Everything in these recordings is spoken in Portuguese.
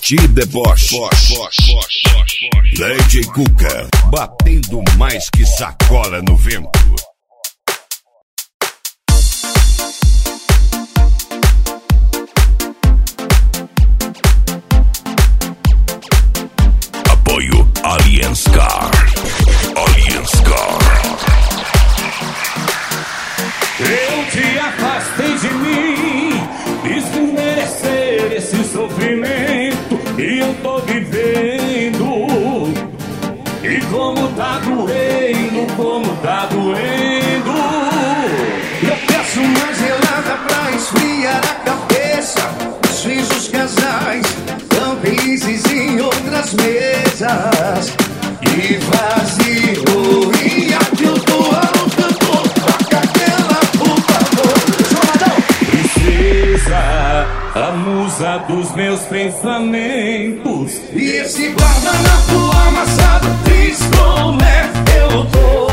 Paraty Deboche. Lady Cuca, batendo mais que sacola no vento. Apoio Alienscar. Eu te afastei de mim, fiz por merecer esse sofrimento que eu tô vivendo. E como tá doendo, eu peço uma gelada pra esfriar a cabeça. Os fins dos casais tão felizes em outras mesas. E vazio, e aquilo do alto, toca aquela por favor. Princesa, a musa dos meus pensamentos. E esse guardanapo amassado diz como é que eu tô.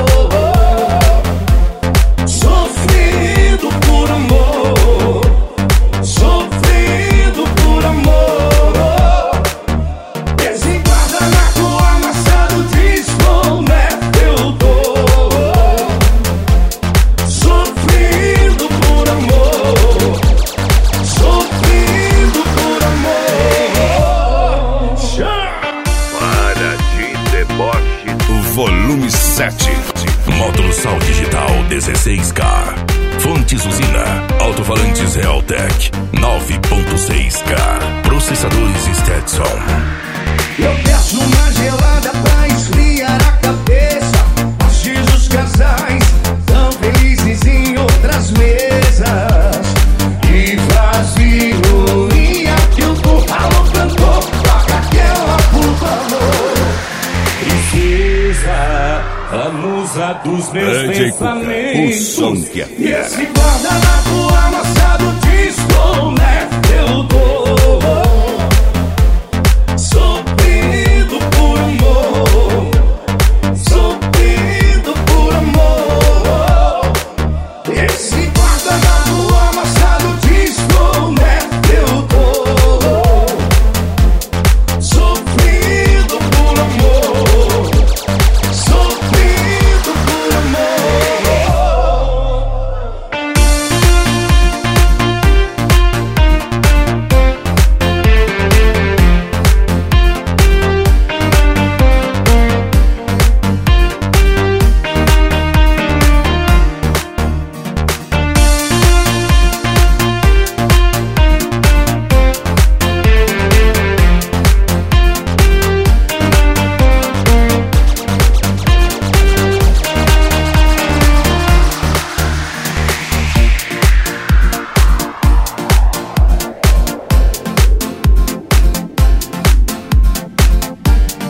Sofrendo por amor, sofrendo por amor. Esse guardanapo amassado diz como é que eu tô. Sofrendo por amor, sofrendo por amor. Paraty Deboche, o volume 7. Módulo Sal Digital 16K. Fontes Usina. Alto-falantes Realtek 9.6K. Processadores Stetson. Eu peço uma gelada pra esfriar a cabeça. Assiste os casais tão felizes em outras mesas. E vazio, e aquilo por alô cantor. Toca aquela por favor. Princesa, a musa dos meus Lady Cuca, o som pensamentos. que é E fiel. esse guardanapo amassado diz como é que eu tô. Sofrendo por amor, sofrendo por amor. Esse guardanapo amassado diz como é que eu tô. Sofrendo por amor, sofrendo por amor.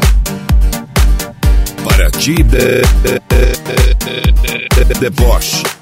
Paraty Deboche.